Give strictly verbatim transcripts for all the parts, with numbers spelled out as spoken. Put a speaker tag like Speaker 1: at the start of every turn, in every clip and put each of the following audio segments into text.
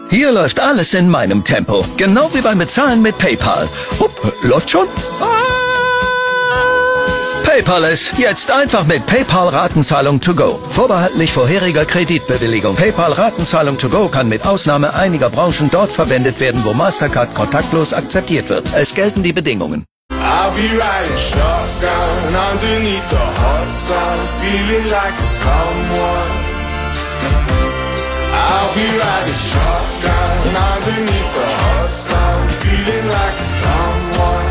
Speaker 1: Hier läuft alles in meinem Tempo. Genau wie beim Bezahlen mit PayPal. Hup, läuft schon? PayPal ist jetzt einfach mit PayPal Ratenzahlung to go. Vorbehaltlich vorheriger Kreditbewilligung. PayPal Ratenzahlung to go kann mit Ausnahme einiger Branchen dort verwendet werden, wo Mastercard kontaktlos akzeptiert wird. Es gelten die Bedingungen.
Speaker 2: I'll be riding shotgun underneath the hot sun, feeling like a someone. I'll be riding shotgun underneath the hot sun, feeling like a someone.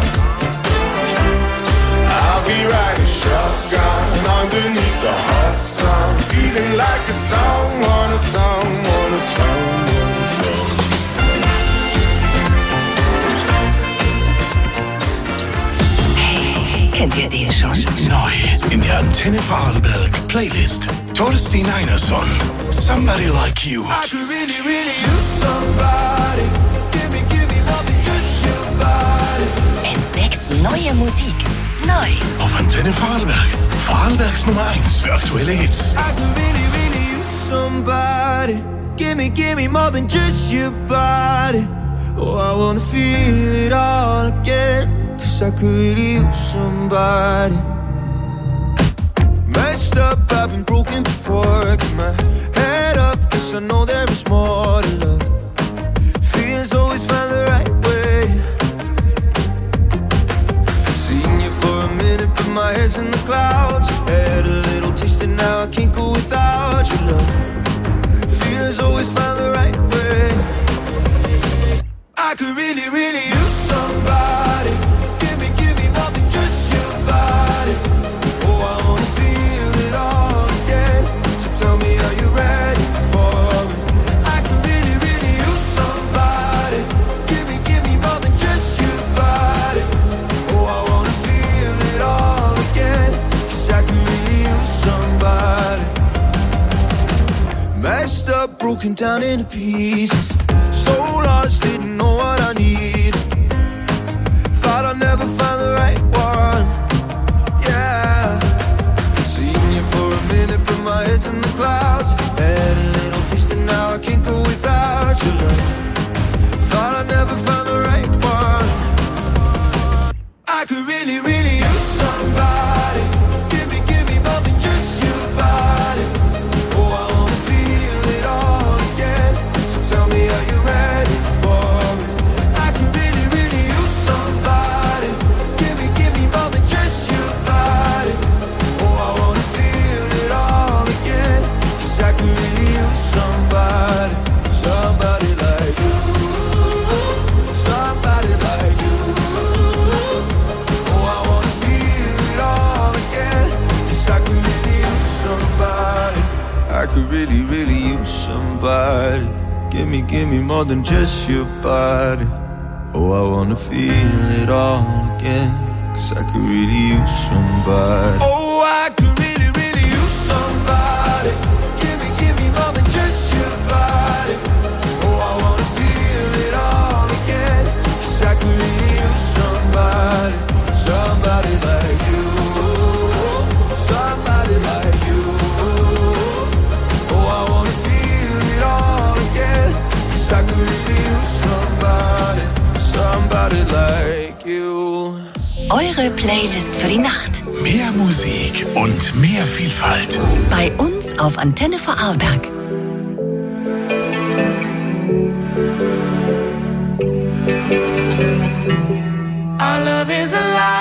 Speaker 2: I'll be riding shotgun underneath the hot sun, feeling like a someone, a someone, a someone, a someone.
Speaker 3: Kennt ihr den schon?
Speaker 4: Neu in der Antenne Vorarlberg Playlist. Torstein Einarsson, Somebody Like You.
Speaker 2: I could really, really use somebody. Give me, give me more than just your body.
Speaker 3: Entdeckt neue Musik. Neu.
Speaker 4: Auf Antenne Vorarlberg. Vorarlbergs Nummer eins für aktuelle Hits.
Speaker 2: I could really, really use somebody. Give me, give me more than just your body. Oh, I wanna feel it all again. Cause I could really use somebody. Messed up, I've been broken before. Get my head up, cause I know there is more to love. Feelings always find the right way. Seen you for a minute, but my head's in the clouds. Had a little taste and now I can't go without your love. Feelings always find the right way. I could really, really use somebody. Broken down into pieces. So lost, didn't know what I needed. Thought I'd never find the right one. Yeah. Seen you for a minute, but my head's in the clouds. Had a little taste and now I can't go without your love. Thought I'd never find the right one. I could really, really use somebody. Give me, give me more than just your body. Oh, I wanna feel it all. Tell me, are you ready for me? I could really, really use somebody. Give me, give me more than just your body. Oh, I wanna feel it all again. Cause I could really use somebody. Somebody like you. Somebody like you. Oh, I wanna feel it all again. Cause I could really use somebody. I could really, really use somebody. Give me, give me more than just your body. Oh, I wanna feel it all again. Cause I could really use somebody. Oh, I could really, really use somebody. Give me, give me more than just your body. Oh, I wanna feel it all again. Cause I could really use somebody. Somebody like you. Somebody like you. Oh, I wanna feel it all again. Cause I could really use somebody. Somebody like you.
Speaker 3: Eure Playlist für die Nacht.
Speaker 4: Mehr Musik und mehr Vielfalt.
Speaker 3: Bei uns auf Antenne Vorarlberg.
Speaker 5: Our love is alive.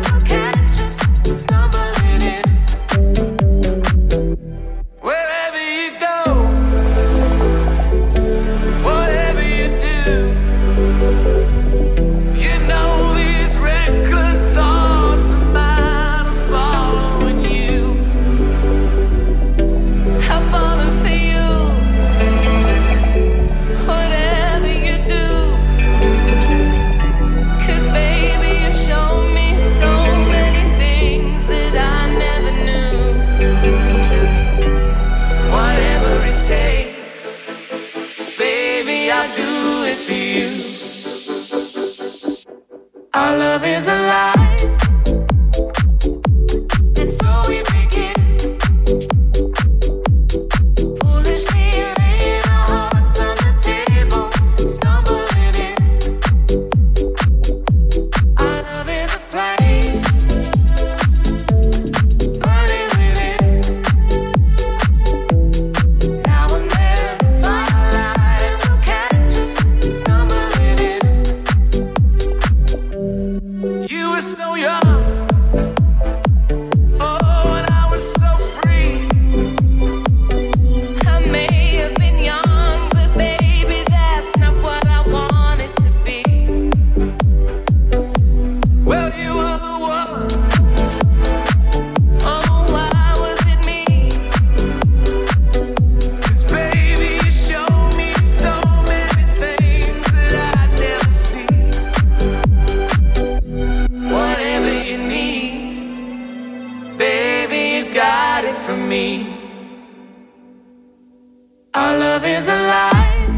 Speaker 2: Wherever
Speaker 5: Our love is alive. And so we begin. Foolishly laying our hearts on the table, stumbling in. Our love is a flame, burning within. Now and then, firelight will catch us, stumbling in. You were so young, oh, and I was so free. I may have been young, but baby, that's not what I wanted to be. Well, you were the one. Oh, why was it me? 'Cause baby, you showed me so many things that I'd never see. Whatever you need, baby, you got it from me. Our love is alive,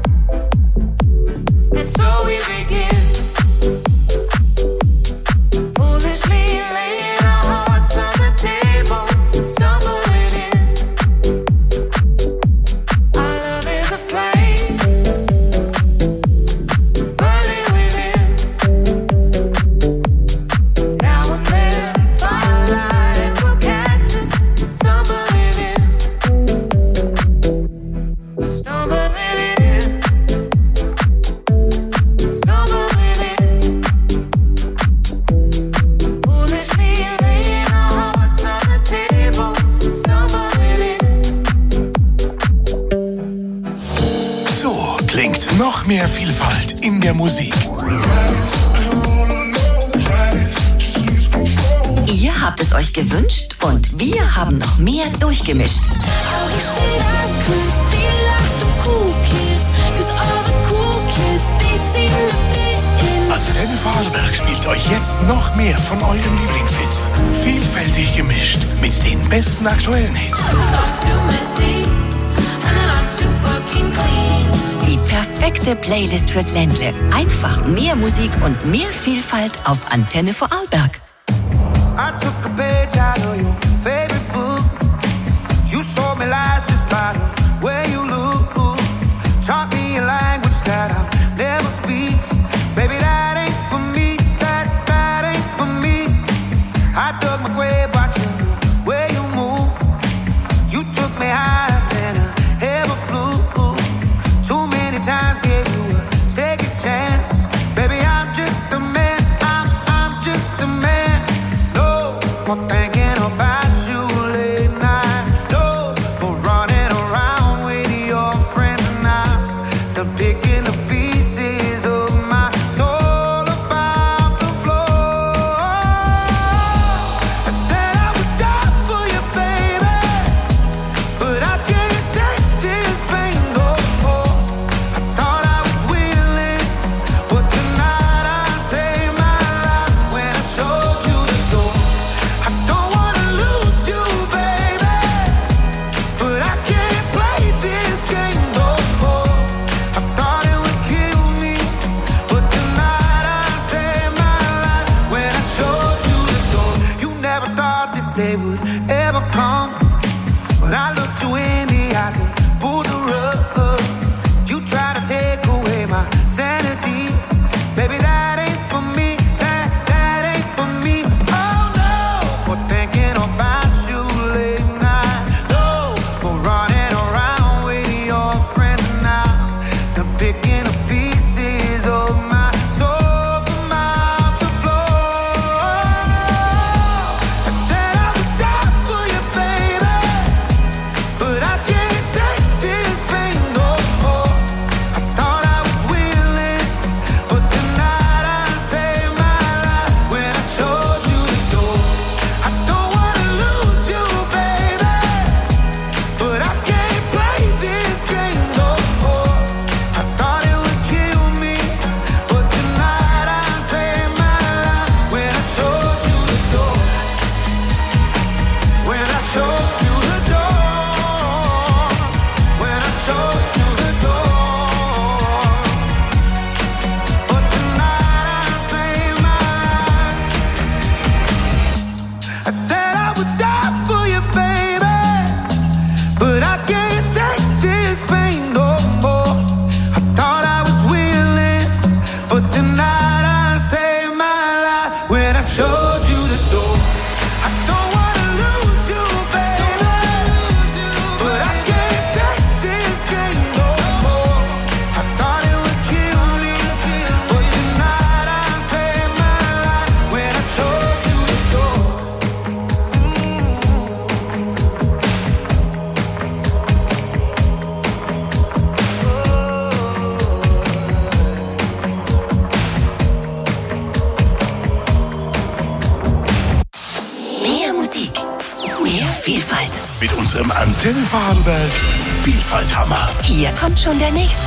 Speaker 5: and so we begin. Foolishly laying our hearts on the table, stumbling in. Our love is a flame, burning within. Now and then, firelight will catch us, stumbling in. Stumbling in. Stumbling in. Foolishly laying our hearts on the table, stumbling in.
Speaker 4: So klingt noch mehr Vielfalt in der Musik.
Speaker 3: Ihr habt es euch gewünscht und wir haben noch mehr durchgemischt.
Speaker 5: I wish that I could be like the cool kids, 'cause all the cool kids, they seem to fit in.
Speaker 4: Antenne Vorarlberg spielt euch jetzt noch mehr von euren Lieblingshits. Vielfältig gemischt mit den besten aktuellen Hits.
Speaker 5: I'm too messy, and then I'm too fucking clean.
Speaker 3: Die perfekte Playlist fürs Ländle. Einfach mehr Musik und mehr Vielfalt auf Antenne Vorarlberg.
Speaker 2: I took a page out of your favorite book. You sold me lies just by the way you look. Taught me a language that I'll never speak. Baby, that ain't for me, that, that ain't for me. I dug my grave watching the way you move. You took me higher than I ever flew. Too many times gave you a second chance. Baby, I'm just a man, I'm, I'm just a man. No more thinking about
Speaker 4: mit unserem Antenne Vorarlberg Vielfalthammer.
Speaker 3: Hier kommt schon der nächste.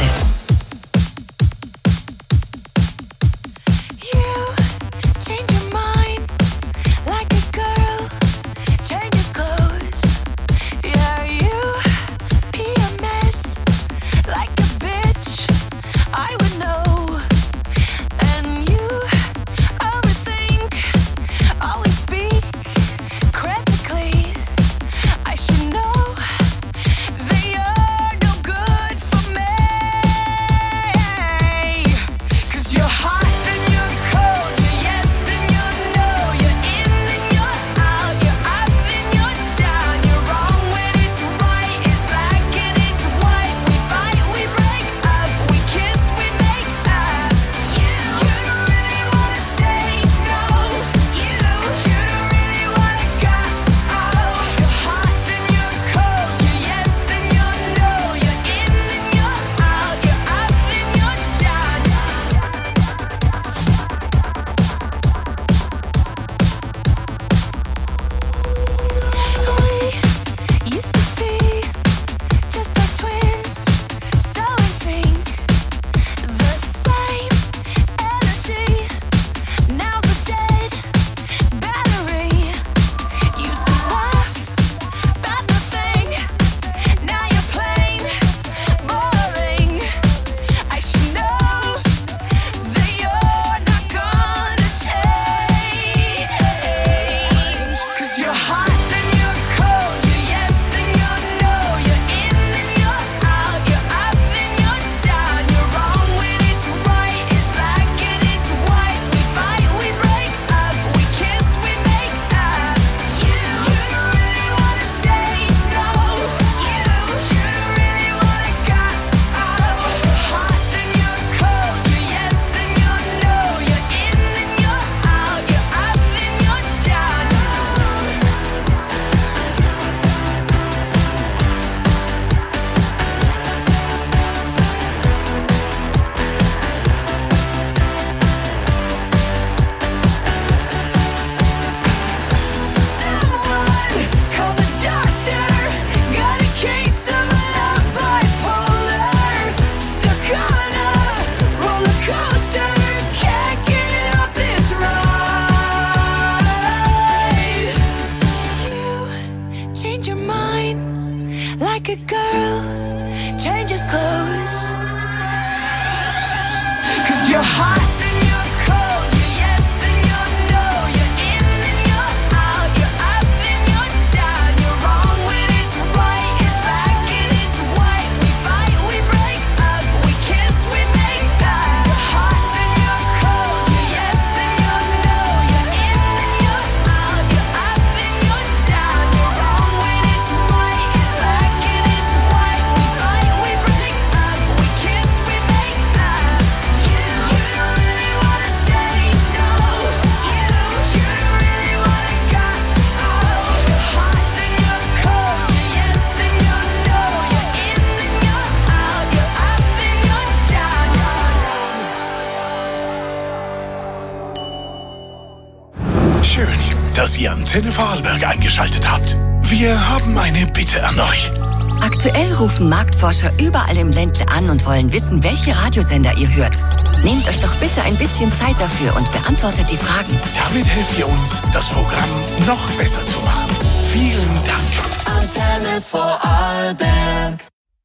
Speaker 4: Dass ihr Antenne Vorarlberg eingeschaltet habt. Wir haben eine Bitte an euch.
Speaker 3: Aktuell rufen Marktforscher überall im Ländle an und wollen wissen, welche Radiosender ihr hört. Nehmt euch doch bitte ein bisschen Zeit dafür und beantwortet die Fragen.
Speaker 4: Damit helft ihr uns, das Programm noch besser zu machen. Vielen Dank.
Speaker 5: Antenne Vorarlberg.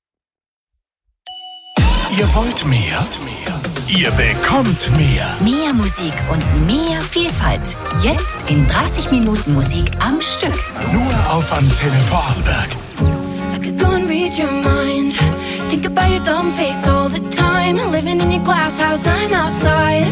Speaker 4: Ihr wollt mehr? Ihr bekommt mehr.
Speaker 3: Mehr Musik und mehr Vielfalt. Jetzt in dreißig Minuten Musik am Stück.
Speaker 4: Nur auf Antenne Vorarlberg.
Speaker 6: I could go and read your mind. Think about your dumb face all the time. Living in your glass house, I'm outside.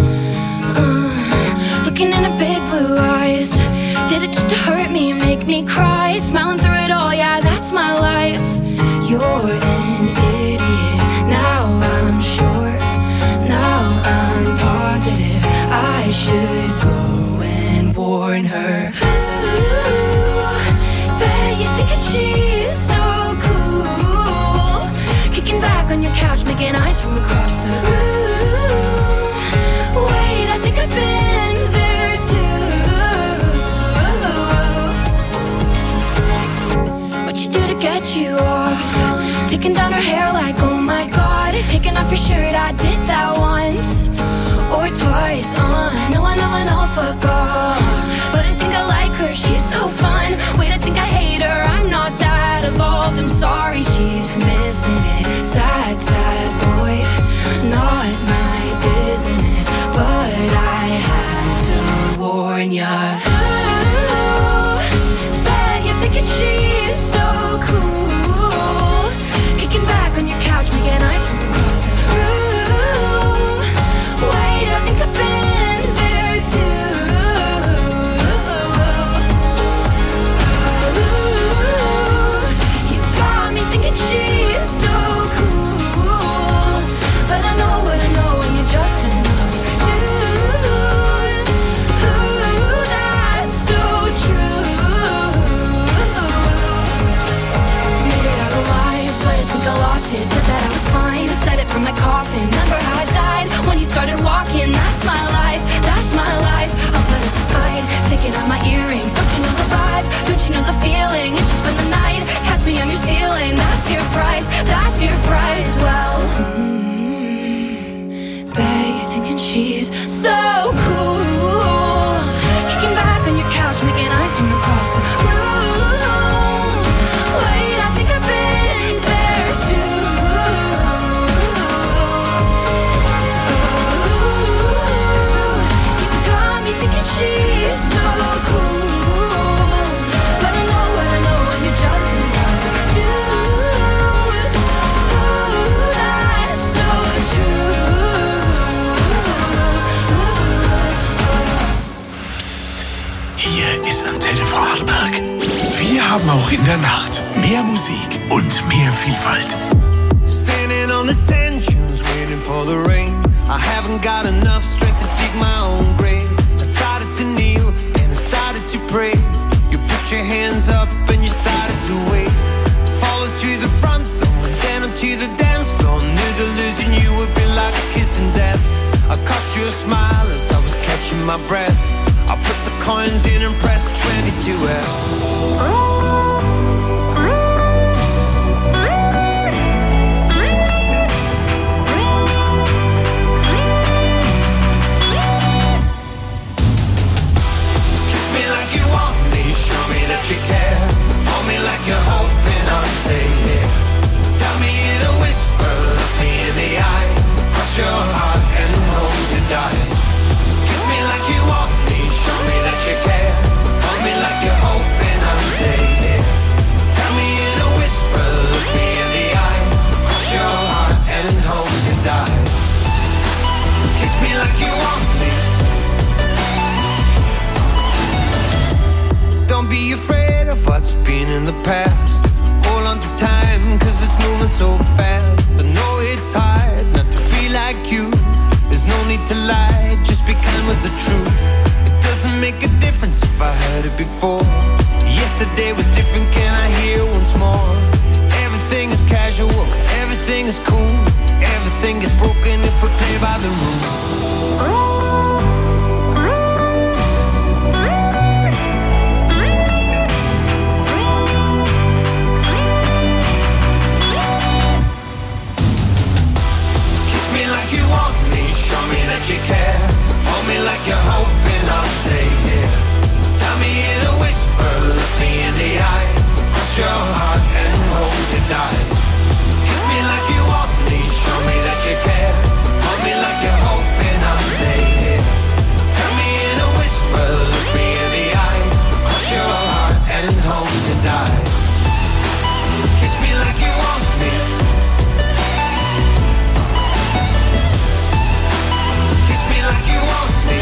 Speaker 6: Uh, looking in her big blue eyes. Did it just to hurt me, make me cry? Smiling through it all, yeah, that's my life. You're an idiot. Now I'm sure. Now I'm positive. I should go and warn her. Ooh, bet you think that she's so cool. Kicking back on your couch, making eyes from across the room. Wait, I think I've been there too. so cool. Kicking back on your couch, making ice from across the room. Wait, I think I've been there too. Ooh, you got me thinking she's so cool. But I know what I know, and you're just in love too. Ooh, that's so true.
Speaker 4: Hier ist Antenne Vorarlberg. Wir haben auch in der Nacht mehr Musik und mehr Vielfalt.
Speaker 2: Standing on the sand dunes, waiting for the rain. I haven't got enough strength to dig my own grave. I started to kneel and I started to pray. You put your hands up and you started to wait. Followed to the front, then went down onto the dance floor. Knew that losing you would be like a kiss in death. I caught your smile as I was catching my breath. I put the coins in and pressed twenty-two F. You care, hold me like you're hoping I'll stay here. Tell me in a whisper, look me in the eye. Cross your heart and hope to die. Kiss me like you want me, show me that you care. Hold me like you're hoping I'll stay here. Tell me in a whisper, look me in the eye. Cross your heart and hope to die. Kiss me like you want me. Don't be afraid of what's been in the past. Hold on to time, cause it's moving so fast. I know it's hard not to be like you. There's no need to lie, just be kind with the truth. It doesn't make a difference if I heard it before. Yesterday was different, can I hear once more? Everything is casual, everything is cool. Everything is broken if we play by the rules. Show me that you care, hold me like you're hoping I'll stay here. Tell me in a whisper, look me in the eye. Cross your heart and hope to die. Kiss me like you want me, show me that you care. Hold me like you're hoping I'll stay here. Tell me in a whisper, look me in the eye. Cross your heart and hope to die. Kiss me like you want me. Like you want me.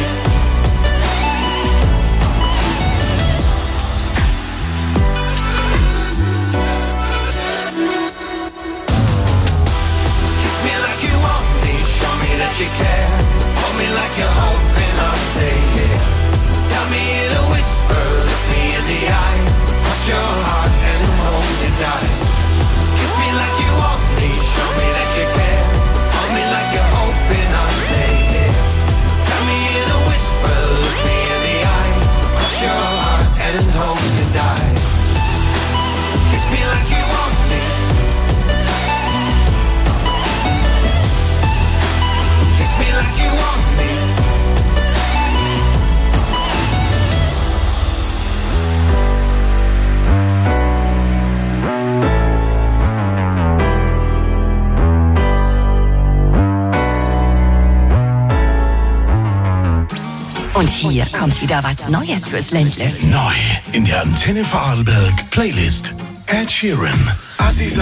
Speaker 2: Kiss me like you want me. Show me that you care. Hold me like you're hoping I'll stay here. Tell me in a whisper, look me in the eye. Cross your heart and hope to die. Kiss me like you want me. Show me that you care. Hold me like you're hoping I'll stay here. Tell me in a whisper, look me in the eye. Cross your heart and hope to die. Kiss me like you want me. Kiss me like you want me.
Speaker 3: Und hier kommt wieder was Neues fürs Ländle.
Speaker 4: Neu in der Antenne Vorarlberg Playlist. Ed Sheeran, Aziza.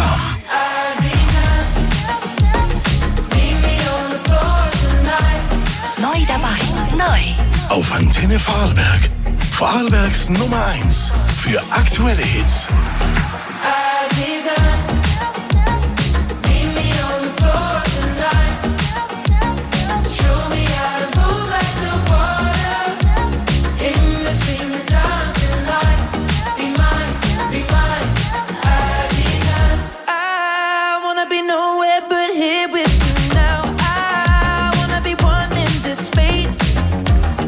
Speaker 3: Neu dabei, neu.
Speaker 4: Auf Antenne Vorarlberg. Vorarlbergs Nummer eins für aktuelle Hits.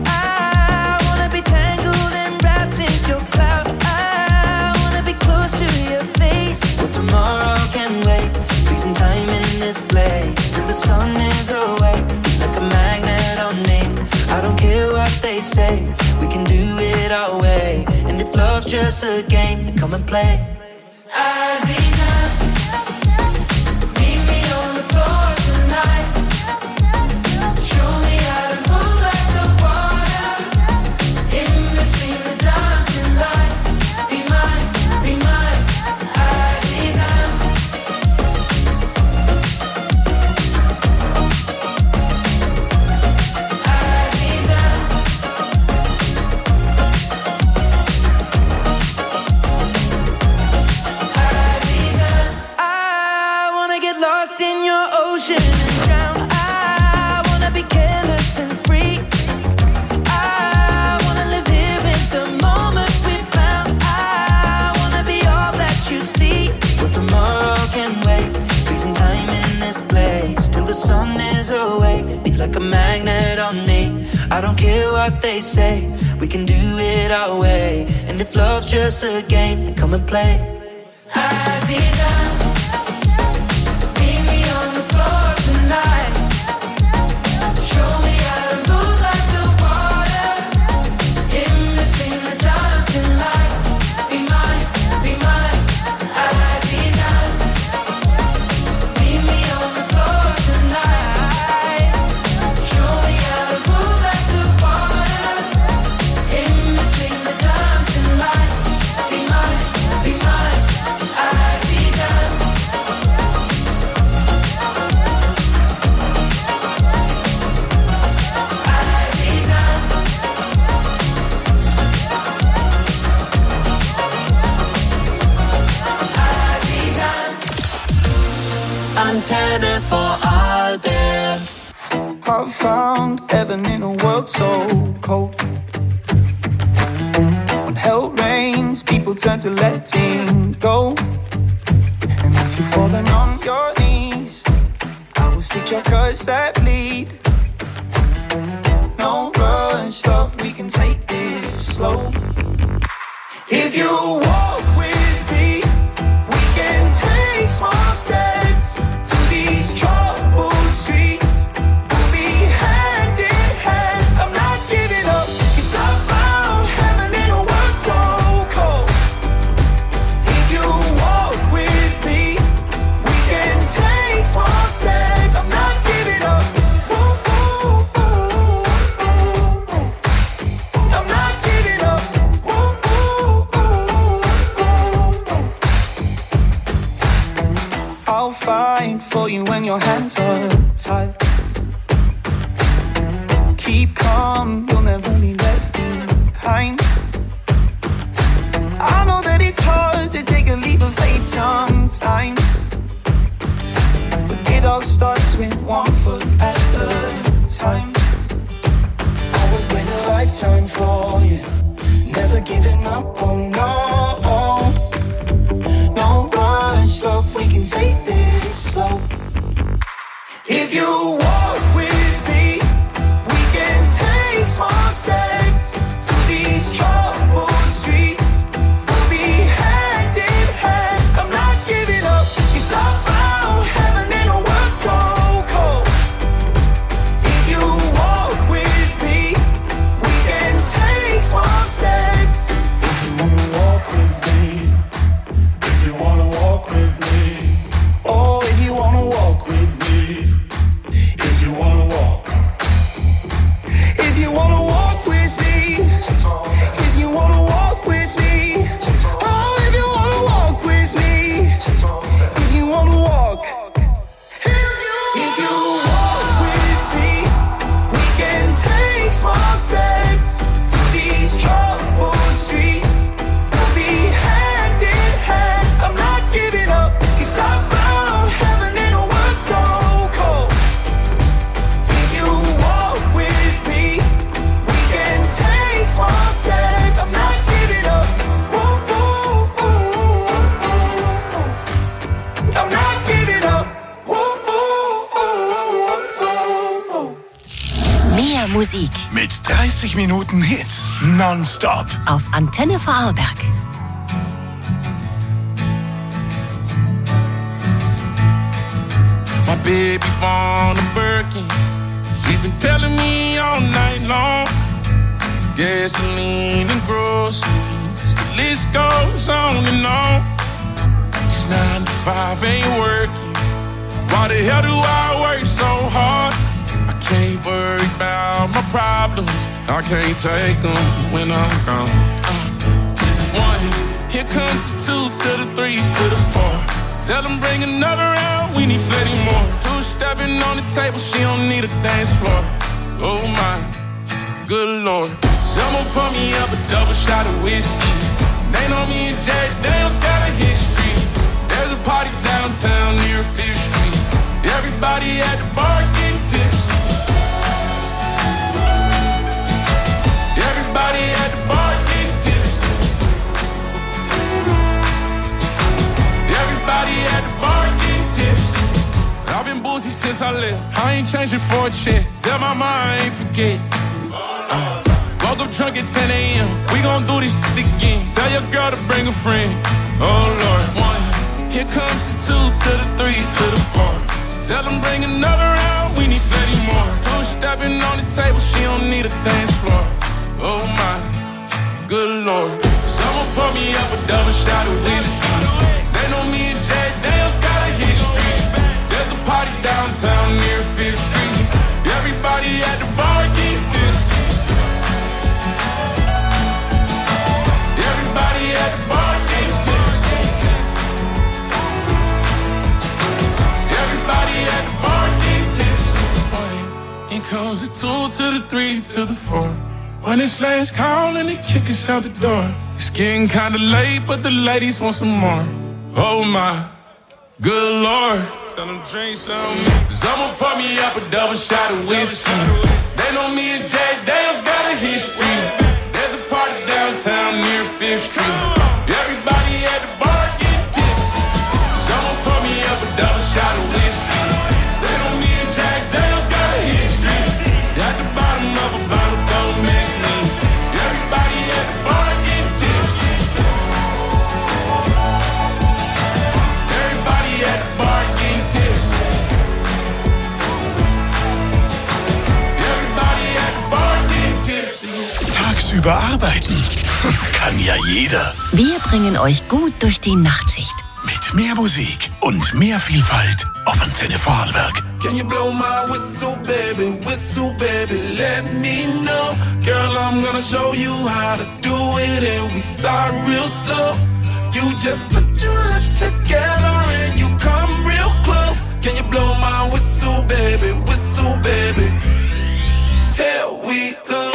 Speaker 6: Close to
Speaker 2: say we can do it our way. And if love's just a game, then come and play. Aziza, meet me on the floor tonight. Show me how to move like the water in between the dancing lights. Be mine, be mine, Aziza. Aziza. Aziza. I wanna get lost in your ocean and drown. I wanna be careless and free. I wanna live here in the moment we found. I wanna be all that you see. But tomorrow can wait. Freezing time in this place till the sun is awake. Be like a magnet on me. I don't care what they say. We can do it our way. And if love's just a game, then come and play. Aziza, meet me on the floor tonight. Show me how to move like the water in between the dancing lights. Be mine, be mine, Aziza. Meet me on the floor tonight. Show me how to move like the water in between the dancing lights. Be mine, be mine, Aziza. Aziza. Aziza.
Speaker 7: Antenne for Albert.
Speaker 8: I've found heaven in a world so cold. When hell rains, people turn to letting go. And if you've fallen on your knees, I will stitch your cuts that bleed. No rush, love, we can take this slow. If you walk with me, we can take small steps through these troubled streets. We'll be hand in hand, I'm not giving up. 'Cause I found heaven in a world so cold. If you walk with me, we can take small steps. I'm not giving up. Ooh, ooh, ooh, ooh. I'm not giving up. Ooh, ooh, ooh, ooh. I'll fight for you when your hands are tied. Keep calm, you'll never be left behind. I know that it's hard to take a leap of faith sometimes, but it all starts with one foot at a time. I would wait a lifetime for you, never giving up, oh no. No rush, love, we can take this slow. If you walk with me, we can take small steps through these troubled streets. We'll be hand in hand, I'm not giving up. 'Cause I found heaven in a world so cold. If you walk with me, we can take small steps. If you wanna walk with me, if you wanna walk with me, oh, if you wanna walk with me, if you wanna walk, if you wanna walk with me, if you wanna walk with me, oh, if you wanna walk with me, if you wanna walk, if you walk with me, we can take small steps through these troubled streets. We'll be hand in hand, I'm not giving up. 'Cause I found heaven in a world so cold. If you walk with me, we can take small steps. I'm not giving up. Ooh, ooh, ooh, ooh. I'm not giving up. Ooh, ooh, ooh, ooh, ooh.
Speaker 3: Mehr Musik
Speaker 4: Mit dreißig Minuten Hits nonstop.
Speaker 3: auf Antenne Vorarlberg.
Speaker 9: My baby want a Birkin. She's been telling me all night long. gasoline and groceries. The list goes on and on. It's nine to five ain't working. Why the hell do I work so hard? I can't worry about my problems. I can't take them when I'm gone. Uh, one, here comes the two to the three to the four. Tell them bring another round, we need plenty more. Two stepping on the table, she don't need a dance floor. Oh my, good Lord. Someone pour me up a double shot of whiskey. They know me and Jack Daniels got a history. There's a party downtown near Fifth Street. Everybody at the bar getting tipsy. Everybody at the bar getting tipsy. Everybody at the bar getting tipsy. I've been boozy since I left. I ain't changing for a check. Tell my mom I ain't forget. Uh, woke up drunk at ten a.m. We gon' do this shit again. Tell your girl to bring a friend. Oh Lord. One. Here comes the two to the three to the four. Tell them bring another round, we need plenty more. Two stepping on the table, she don't need a dance floor. Oh my, good Lord. Someone pour me up a double shot of whiskey. They know me and Jack Daniels got a history. There's a party downtown near Fifth Street. Everybody at the bar getting tipsy. Everybody at the bar getting tipsy. Everybody at the bar getting tipsy. In comes the two to the three to the four. When it's last call and they kick us out the door. It's getting kinda late, but the ladies want some more. Oh my, good Lord. Tell them drink some. Someone pour me up a double shot of whiskey. They know me and Jack Daniels got a history. There's a party downtown near Fifth Street. Everybody at the bar getting tipsy. Someone pour me up a double shot of whiskey. They know me and Jack Daniels got a history. At the bottom of a bottle, don't miss me. Everybody at the bar getting tipsy. Everybody at the bar getting tipsy. Everybody at the bar getting tipsy.
Speaker 4: Tagsüber arbeiten kann ja jeder.
Speaker 3: Wir bringen euch gut durch die Nachtschicht.
Speaker 4: Mit mehr Musik und mehr Vielfalt auf Antenne Vorarlberg.
Speaker 8: Can you blow my whistle, baby, whistle, baby, let me know. Girl, I'm gonna show you how to do it, and we start real slow. You just put your lips together and you come real close. Can you blow my whistle, baby, whistle, baby? Here we go.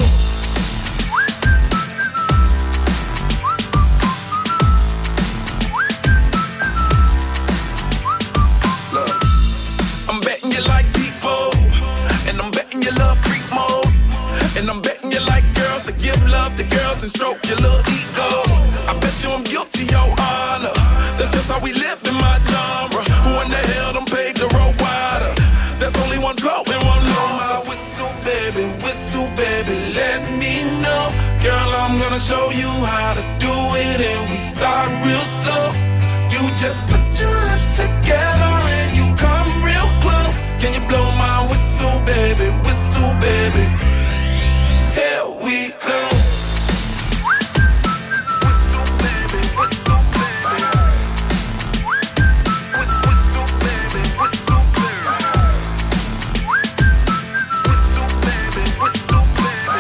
Speaker 8: And I'm betting you like girls to give love to girls and stroke your little ego. I bet you I'm guilty, your honor. That's just how we live in my genre. Who in the hell done paved the road wider? There's only one blow and one blow. My whistle, baby, whistle, baby, let me know. Girl, I'm gonna show you how to do it, and we start real slow. You just put your lips together and you come real close. Can you blow my whistle, baby, whistle, baby? Here we go. Whistle, baby, whistle, baby. Whistle, baby, whistle, baby. Whistle, baby, whistle, baby.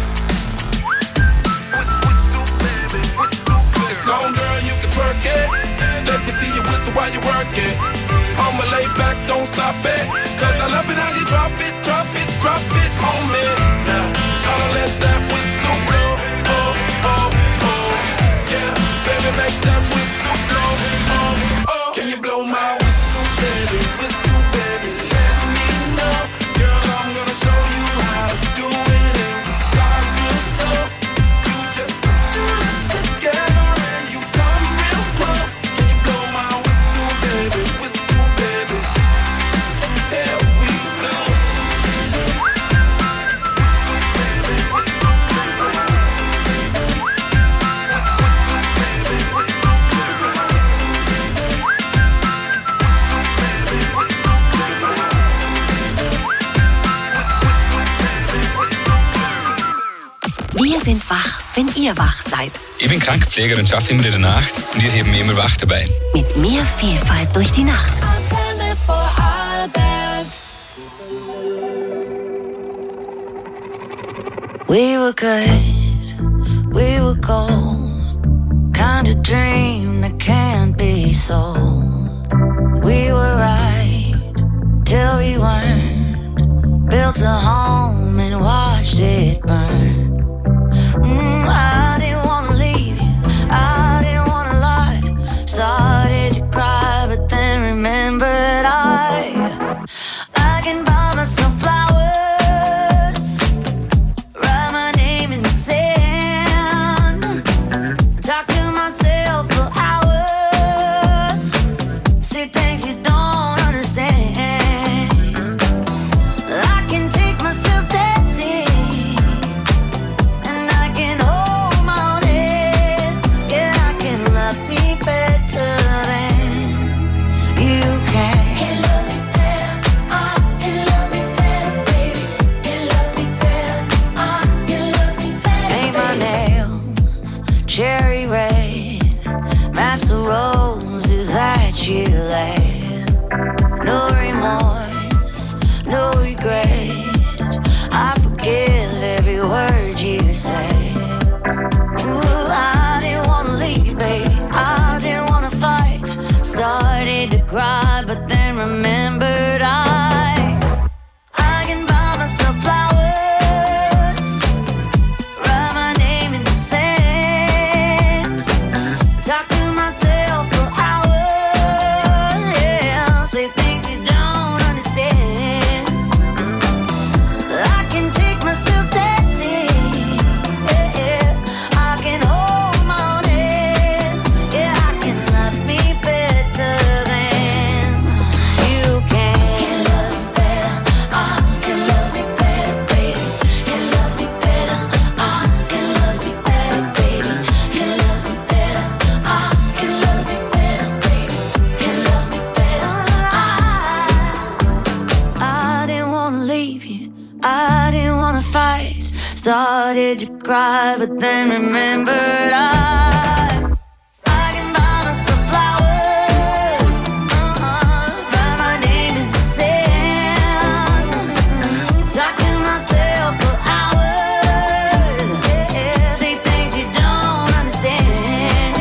Speaker 8: Whistle, baby, whistle, baby. It's long, girl, you can twerk it. Let me see you whistle while you work it. I'ma lay back, don't stop it. Cause I love it how you drop it, drop it, drop it on me.
Speaker 3: Wir sind wach, wenn ihr wach seid.
Speaker 10: Ich bin Krankenpfleger und arbeite immer in der Nacht und ihr hebt mich immer wach dabei.
Speaker 3: Mit mehr Vielfalt durch die Nacht.
Speaker 5: Antenne Vorarlberg.
Speaker 11: We were good, we were gold. Kind of dream that can't be sold. We were right till we weren't. Built a home and watched it burn. Mm, I didn't wanna leave you, I didn't wanna lie. Started to cry, but then remembered I I can buy myself flowers, write my name in the sand, talk to myself for hours, see things you don't understand. I can take myself dancing, and I can hold my own head. Yeah, I can love me better than you can. Can love me better, I can love me better, baby. Can love me better, I can love me better. Paint my nails cherry red, match the roses that you laid. No remorse, no regret. I forgive every word you say. Ooh, I didn't wanna leave, baby. I didn't wanna fight. Started to cry, but then remembered I I can buy myself flowers, write my name in the sand, talk to myself for hours, yeah, say things you don't understand. I can take myself dancing, yeah, yeah. I can hold my own hand, yeah, I can love me better than you can. Can love me better, I can love me better, baby. Can love me better, I can love me better, baby. Can love me better, I can love me better, baby. Can love me better, I I didn't wanna leave you, I didn't wanna fight. Started to cry, but then remembered I I can buy myself flowers, uh-uh, write my name in the sand, talk to myself for hours, yeah, say things you don't understand.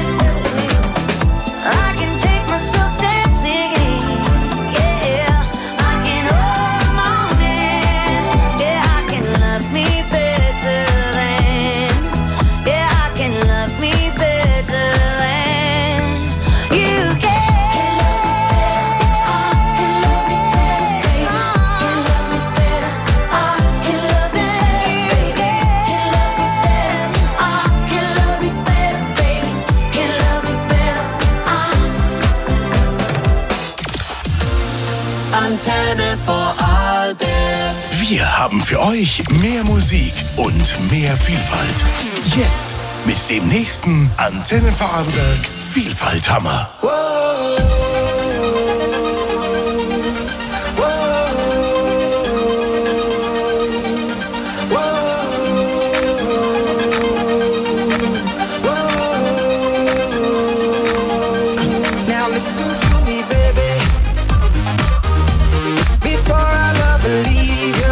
Speaker 11: I can take myself dancing, yeah, I can hold my own hand, yeah, I can love me better than, yeah, I can love me better than you can. Can love me better, I can love me better, I can love me better, baby. Can love me better, I
Speaker 7: Antenne Vorarlberg.
Speaker 4: Wir haben für euch mehr Musik und mehr Vielfalt. Jetzt mit dem nächsten Antenne Vorarlberg Vielfalthammer.
Speaker 2: Now listen to me, baby. Before I love and leave you,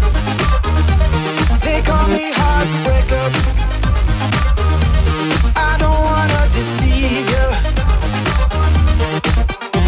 Speaker 2: they call me heartbreaker. I don't wanna deceive you.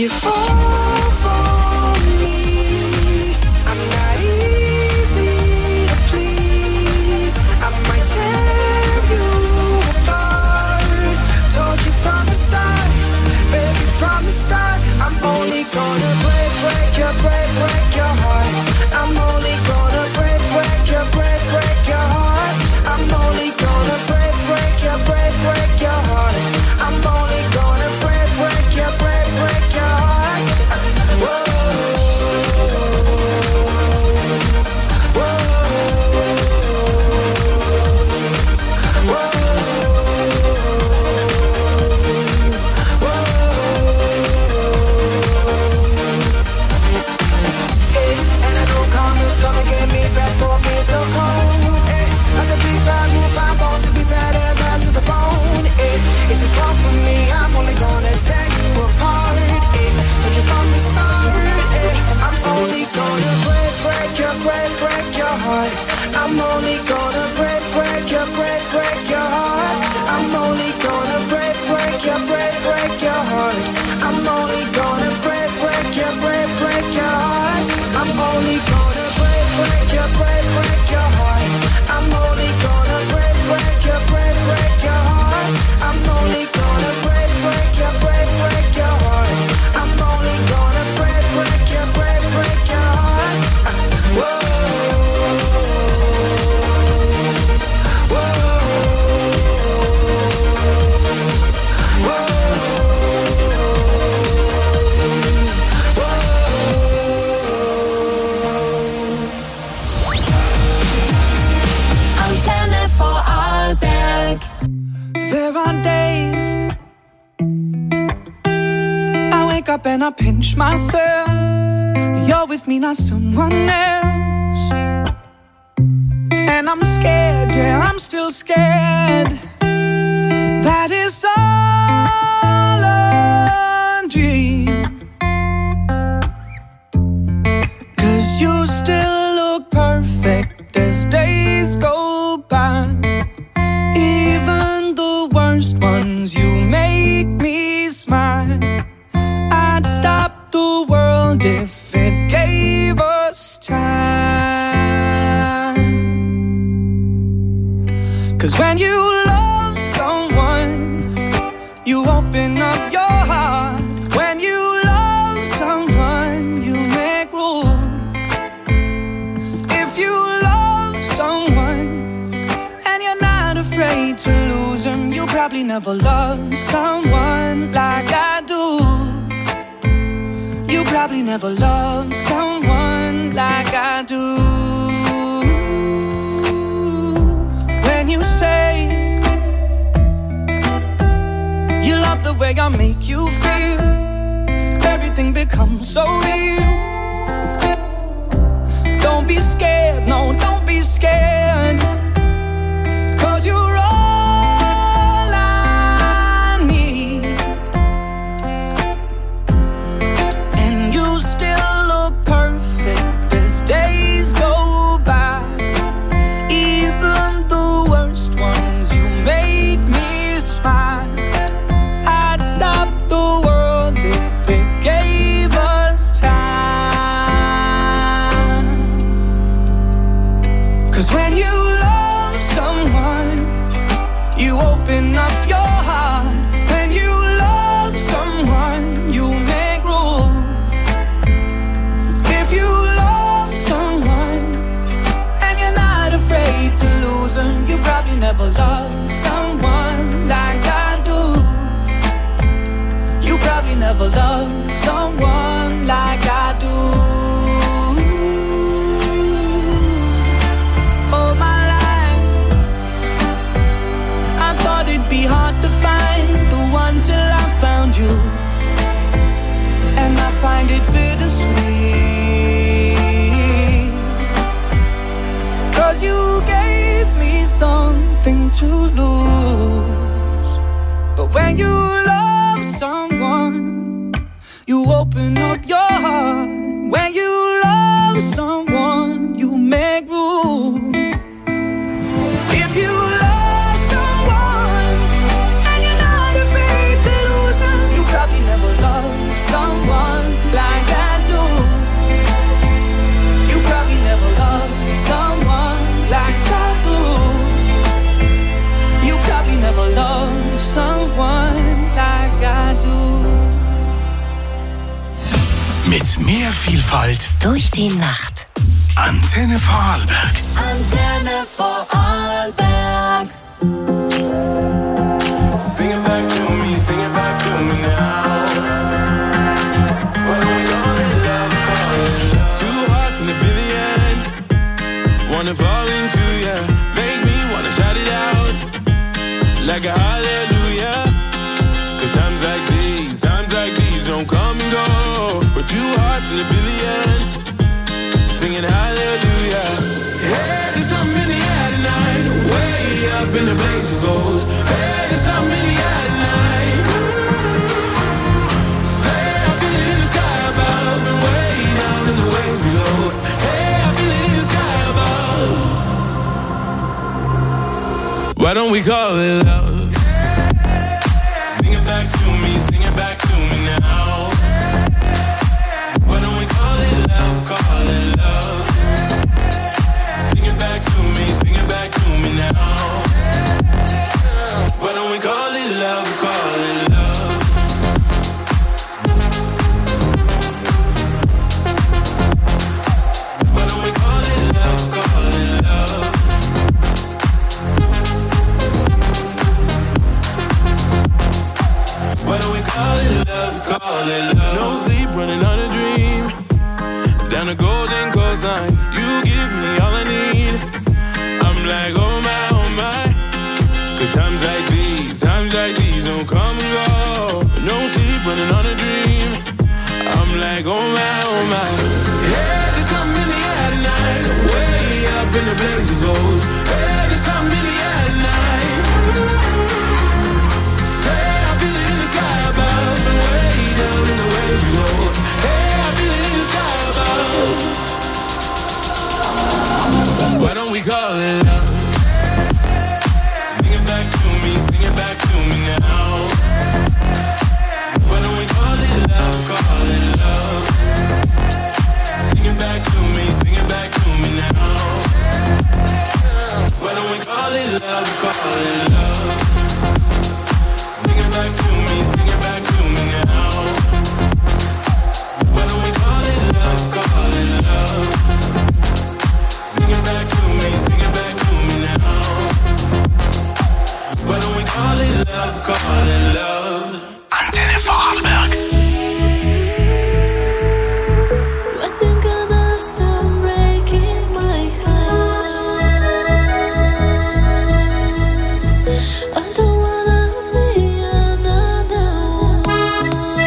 Speaker 8: you fall for me. I'm not easy to please. I might tear you apart. Told you from the start, baby, from the start. I'm only gonna break, break your, break, break your heart. I'm only gonna break, break your, break, break your heart. I'm only gonna break, break your, break, break your heart. I'm only gonna break, break your, break, break your heart. Whoa, whoa, whoa, whoa. Hey, and I know karma's gonna get me back for being so cold. Hey, not to be bad, move, I'm born to be bad and bad to the bone. Hey, if you fall for me, I'm only gonna tear you apart. Hey, told you from the start. Hey, I'm only gonna break, break your, break, break your heart. I'm only gonna break, break your, break, break your heart. I'm only gonna break, break your, break, break your heart. I'm only gonna break, break your, break, break your heart. I'm only gonna break, break your, break, break your heart. I'm only gonna break, break your, break, break your heart. I'm only gonna break, break your, break, break your heart. I'm only gonna break, break your, break, break your heart. Whoa, whoa,
Speaker 5: Antenne Vorarlberg.
Speaker 8: There are days I wake up and I pinch myself. You're with me, not someone else. And I'm scared, yeah, I'm still scared. That is all a dream. 'Cause you still look perfect as days go by. Even the worst ones, you make me smile. I'd stop the world if it gave us time. 'Cause when you love someone, you open up your heart. When you love someone, you make room. If you love someone and you're not afraid to lose them, you probably never loved someone like I do. You probably never loved someone like I do. When you say you love the way I make you feel, everything becomes so real. Don't be scared, no, don't be scared. 'Cause you're all I need. And you still look perfect as days go by. Even the worst ones, you make me smile. I'd stop the world if it gave us time. 'Cause when you love someone, you open up your heart. When you love someone, you make room. If you love someone and you're not afraid to lose them, you probably never loved someone like I do. You probably never loved someone like I do. All my life I thought it'd be hard to find the one till I found you. And I find it bittersweet. 'Cause you gave me something to lose. But when you love someone, you open up your heart. When you love someone, you make room. If you love someone and you're not afraid to lose them, you probably never loved someone
Speaker 4: Mit mehr Vielfalt
Speaker 3: durch die Nacht.
Speaker 4: Antenne Vorarlberg.
Speaker 7: Antenne Vorarlberg.
Speaker 2: Sing it back to me, sing it back to me now. What do we call it, love, call it love?
Speaker 9: Two hearts in a billion, wanna fall into ya, make me wanna shout it out like a hallelujah. Cause times like these, times like these don't come and go. But two hearts in a billion, singing hallelujah. Hey, there's something in the air tonight, way up in the blaze of gold. Hey, there's something in the air tonight. Say I feel it in the sky above and way down in the waves below. Hey, I feel it in the sky above. Why don't we call it love? Sing it back to me, sing it back to me now. Why don't we call it love, call it love? Sing it back to me, sing it back to me now. Why don't we call it love, call it love? Why don't we call it love, call it love? Why don't we call it love, call it love? No sleep, running on a dream. Down the golden coastline, you give me all I need. I'm like, oh my, oh my. Cause times like these, times like these don't come and go. No sleep, running on a dream. I'm like, oh my, oh my. Yeah, there's something in the air tonight, way up in the blaze of gold. Yeah, there's something in the air tonight. Say I feel it in the sky above and way down in the waves below. Hey, I feel it in the sky above. Why don't we call it love? Sing it back to me, sing it back to me now. Why don't we call it love, call it love? Sing it back to me, sing it back to me now. Why don't we call it love, call it love? Sing it back to me, sing it back to me now. Why don't we call it love, call it love? Sing it back to me, sing it back to me now. Why don't we call it love, call it love?
Speaker 4: Antenne Vorarlberg.
Speaker 5: I think I'll stop breaking my heart. I don't wanna be another one.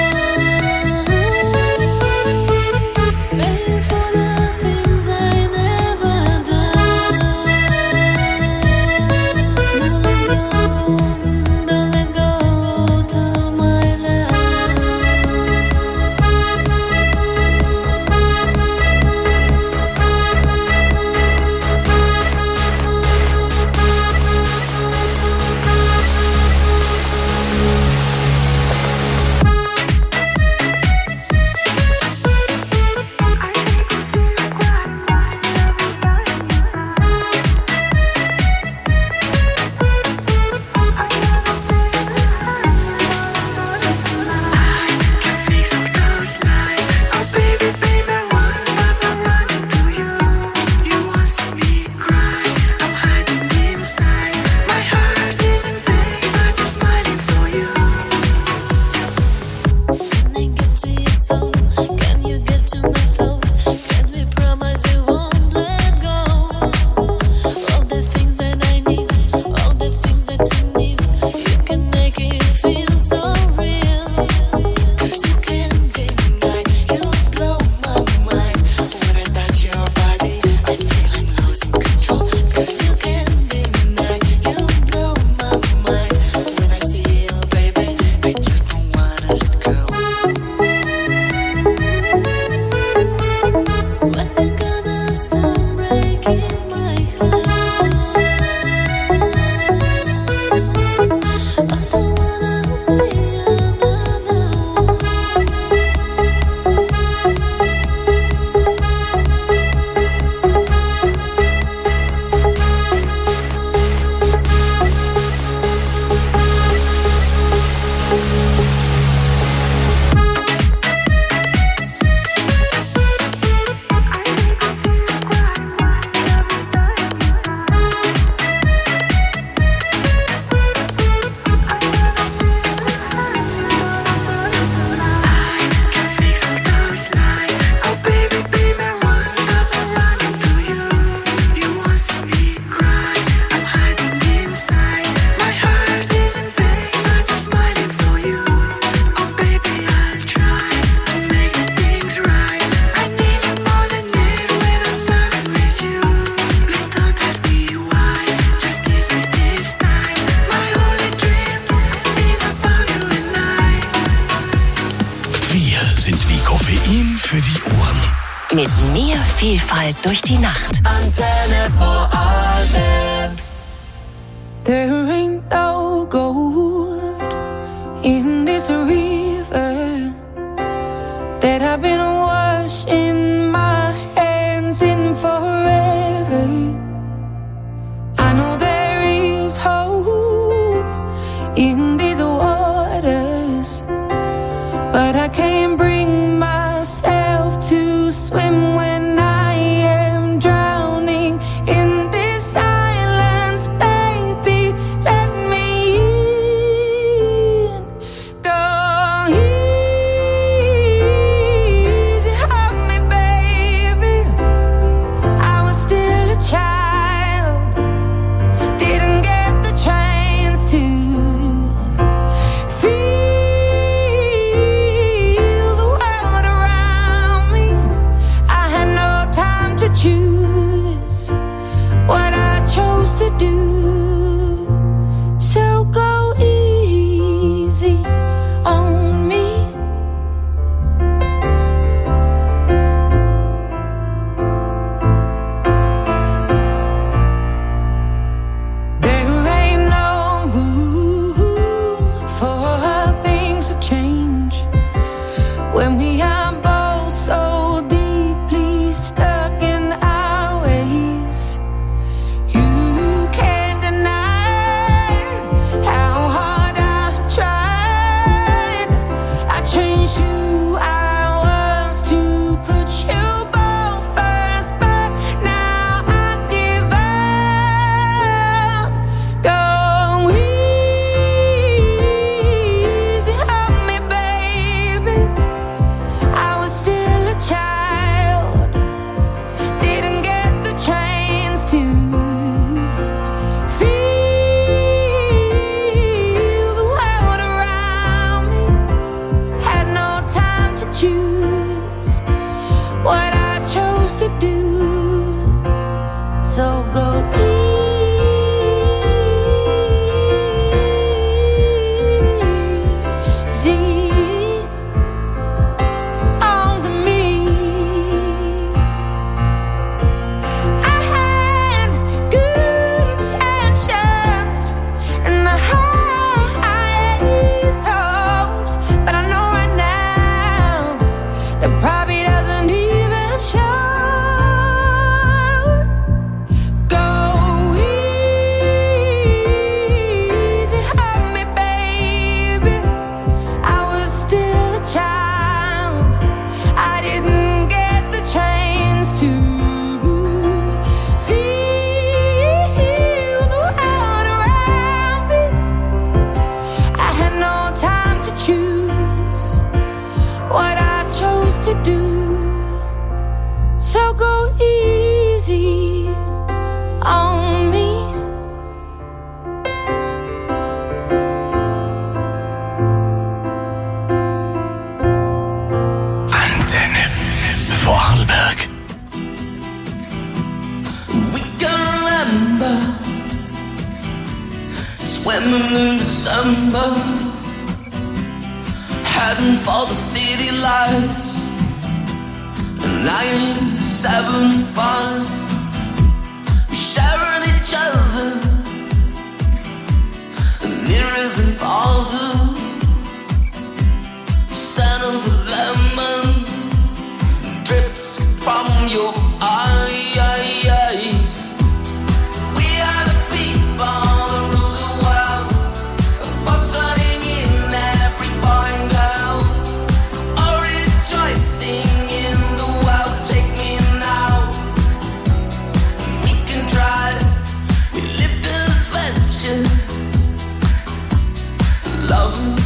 Speaker 5: Paying for the things I never done. Don't let go, don't let go to my love. Can fix all those lies. Oh baby, baby, run, never running to you. You want see me cry? I'm hiding inside. My heart is in pain, but I'm smiling for you. Can I get to your soul? Can you get to my flow? Can we promise we won't let go? All the things that I need, all the things that you need, you can make it feel so real. Cause you can't deny, you blow my mind. When I touch your body, I feel I'm losing control. Cause you can't deny, you blow my mind. When I see you, baby, I just don't wanna let go. I think I'll stop breaking my heart. I don't wanna be another one.
Speaker 4: ihm für die Ohren.
Speaker 3: Mit mehr Vielfalt durch die Nacht.
Speaker 7: Antenne Vorarlberg.
Speaker 8: There ain't no gold in this river that I've been washing my hands in forever. I know there is hope in these waters, but I can't bring myself to swim when I am drowning in this silence. Baby, let me in. Go easy on me, baby. I was still a child, didn't get the chance to feel the world around me. I had no time to choose what I chose to do. So go easy on me. There ain't no room for things to change when we are both so deeply stuck in our ways. You can't deny how hard I've tried. I changed who I was to put you both first, but now I give up. Go easy on me, baby. I was still a child, didn't get the chance to feel the world around me. Had no time to choose what I chose to do. So go easy on me. I had good intentions and the highest hopes, but I know right now that probably doesn't even show. Go easy on me, baby. I was still a child, I didn't get the chance to feel the world around me. I had no time to choose what I chose to do. So go easy on me.
Speaker 4: Antenne Vorarlberg.
Speaker 12: We can remember swimming in December, heading for the city lights. nine seven five, we sharing each other nearer than farther. Scent of the lemon drips from your eyes. We are the people that rule the world, fostering in every boy and girl, all rejoicing in the world. Take me now, we can try, we live the adventure, love.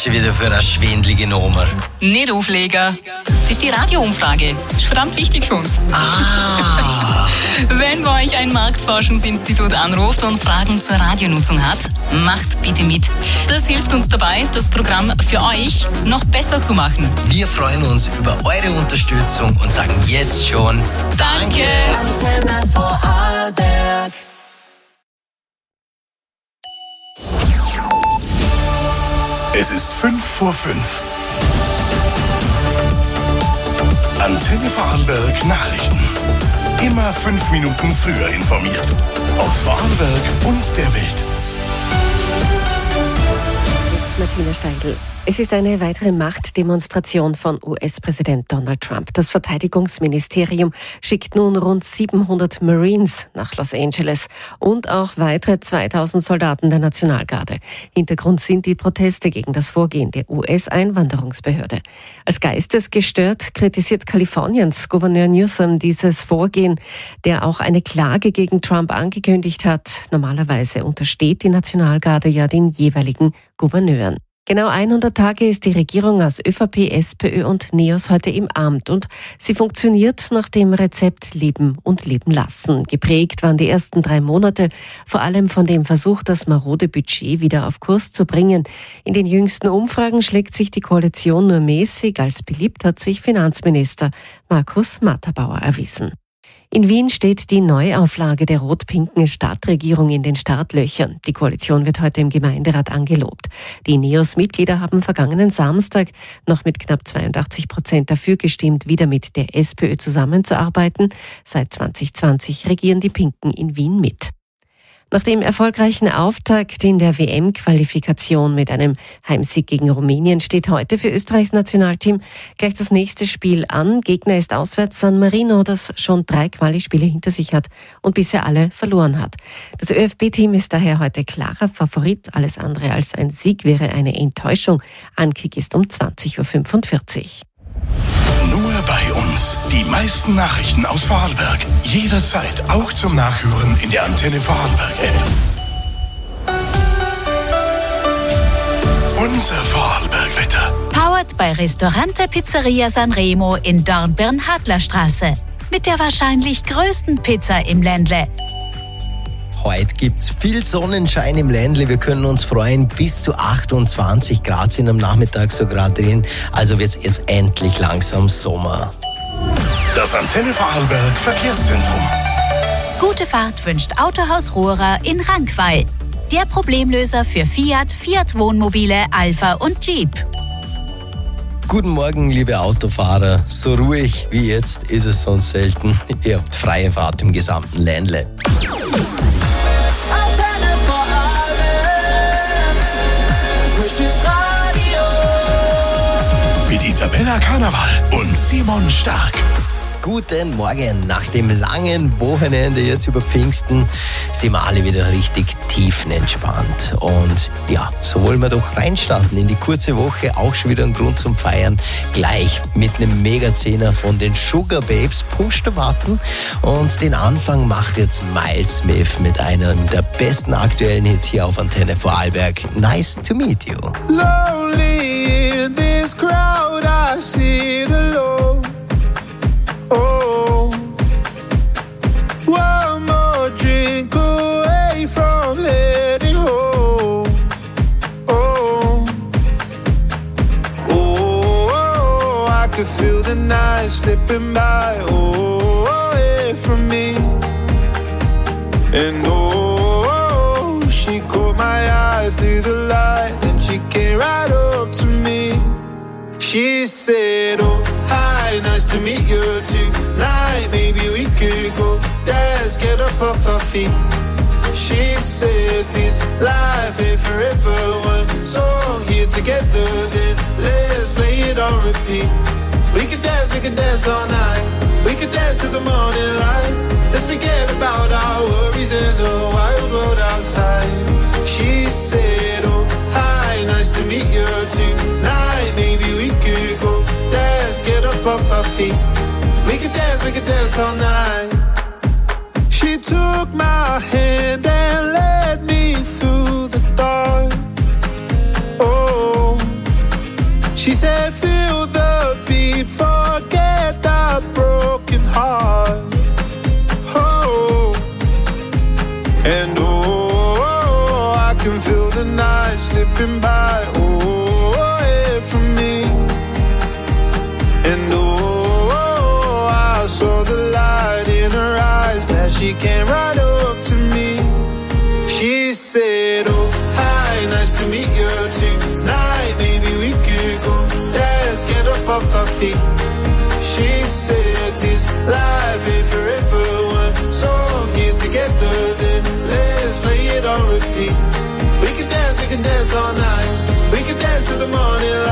Speaker 13: schon wieder für eine schwindelige Nummer?
Speaker 14: Nicht auflegen. Das ist die Radioumfrage. Das ist verdammt wichtig für uns.
Speaker 13: Ah.
Speaker 14: Wenn bei euch ein Marktforschungsinstitut anruft und Fragen zur Radionutzung hat, macht bitte mit. Das hilft uns dabei, das Programm für euch noch besser zu machen.
Speaker 13: Wir freuen uns über eure Unterstützung und sagen jetzt schon Danke.
Speaker 7: Antenne Vorarlberg.
Speaker 4: Es ist fünf vor fünf. Antenne Vorarlberg Nachrichten. Immer fünf Minuten früher informiert. Aus Vorarlberg und der Welt.
Speaker 15: Martina Steindl. Es ist eine weitere Machtdemonstration von U S-Präsident Donald Trump. Das Verteidigungsministerium schickt nun rund siebenhundert Marines nach Los Angeles und auch weitere zweitausend Soldaten der Nationalgarde. Hintergrund sind die Proteste gegen das Vorgehen der U S-Einwanderungsbehörde. Als geistesgestört kritisiert Kaliforniens Gouverneur Newsom dieses Vorgehen, der auch eine Klage gegen Trump angekündigt hat. Normalerweise untersteht die Nationalgarde ja den jeweiligen Gouverneuren. Genau hundert Tage ist die Regierung aus ÖVP, SPÖ und NEOS heute im Amt und sie funktioniert nach dem Rezept Leben und Leben lassen. Geprägt waren die ersten drei Monate vor allem von dem Versuch, das marode Budget wieder auf Kurs zu bringen. In den jüngsten Umfragen schlägt sich die Koalition nur mäßig. Als beliebt hat sich Finanzminister Markus Matterbauer erwiesen. In Wien steht die Neuauflage der rot-pinken Stadtregierung in den Startlöchern. Die Koalition wird heute im Gemeinderat angelobt. Die NEOS-Mitglieder haben vergangenen Samstag noch mit knapp zweiundachtzig Prozent dafür gestimmt, wieder mit der SPÖ zusammenzuarbeiten. Seit zwanzig zwanzig regieren die Pinken in Wien mit. Nach dem erfolgreichen Auftakt in der W M-Qualifikation mit einem Heimsieg gegen Rumänien steht heute für Österreichs Nationalteam gleich das nächste Spiel an. Gegner ist auswärts San Marino, das schon drei Quali-Spiele hinter sich hat und bisher alle verloren hat. Das ÖFB-Team ist daher heute klarer Favorit. Alles andere als ein Sieg wäre eine Enttäuschung. Ankick ist um zwanzig Uhr fünfundvierzig.
Speaker 4: Nur bei uns. Die meisten Nachrichten aus Vorarlberg. Jederzeit auch zum Nachhören in der Antenne Vorarlberg-App. Unser Vorarlberg-Wetter.
Speaker 16: Powered bei Restaurante Pizzeria Sanremo in Dornbirn-Hadlerstraße. Mit der wahrscheinlich größten Pizza im Ländle.
Speaker 13: Heute gibt's viel Sonnenschein im Ländle. Wir können uns freuen. Bis zu achtundzwanzig Grad sind am Nachmittag so gerade drin. Also wird's jetzt endlich langsam Sommer.
Speaker 4: Das Antenne Vorarlberg Verkehrszentrum.
Speaker 16: Gute Fahrt wünscht Autohaus Rohrer in Rankwall. Der Problemlöser für Fiat, Fiat Wohnmobile, Alfa und Jeep.
Speaker 13: Guten Morgen, liebe Autofahrer. So ruhig wie jetzt ist es sonst selten. Ihr habt freie Fahrt im gesamten Ländle.
Speaker 7: Antenne Vorarlberg. Frühstücksradio.
Speaker 4: Mit Isabella Karneval und Simon Stark.
Speaker 13: Guten Morgen. Nach dem langen Wochenende jetzt über Pfingsten sind wir alle wieder richtig tiefenentspannt. Und ja, so wollen wir doch reinstarten in die kurze Woche. Auch schon wieder ein Grund zum Feiern. Gleich mit einem Mega-Zehner von den Sugar Babes. Push the Button. Und den Anfang macht jetzt Miles Smith mit einem der besten aktuellen Hits hier auf Antenne Vorarlberg. Nice to meet you.
Speaker 2: Lonely in this crowd, I sit alone. Oh, one more drink away from heading home. Oh, oh, oh, I could feel the night slipping by. Oh, away from me. And oh, she caught my eye through the light, and she came right up to me. She said, oh, hi, nice to meet you tonight. Maybe we could go dance, get up off our feet. She said this life ain't forever. One song here together, then let's play it on repeat. We could dance, we could dance all night. We could dance to the morning light. Let's forget about our worries and the wild world outside. She said, oh, hi, nice to meet you tonight. Maybe we could go dance, get up off our feet. We could dance, we could dance all night. She took my hand and led me through the dark. Oh,
Speaker 17: She said, feel the beat, forget that broken heart. Oh, and oh, I can feel the night slipping by. Oh, away from me. And oh, I saw the light in her eyes, that she came right up to me. She said, oh, hi, nice to meet you tonight. Maybe we could go dance, get up off our feet. She said, this life ain't forever. One song here together, then let's play it on repeat. We can dance, we can dance all night. We can dance till the morning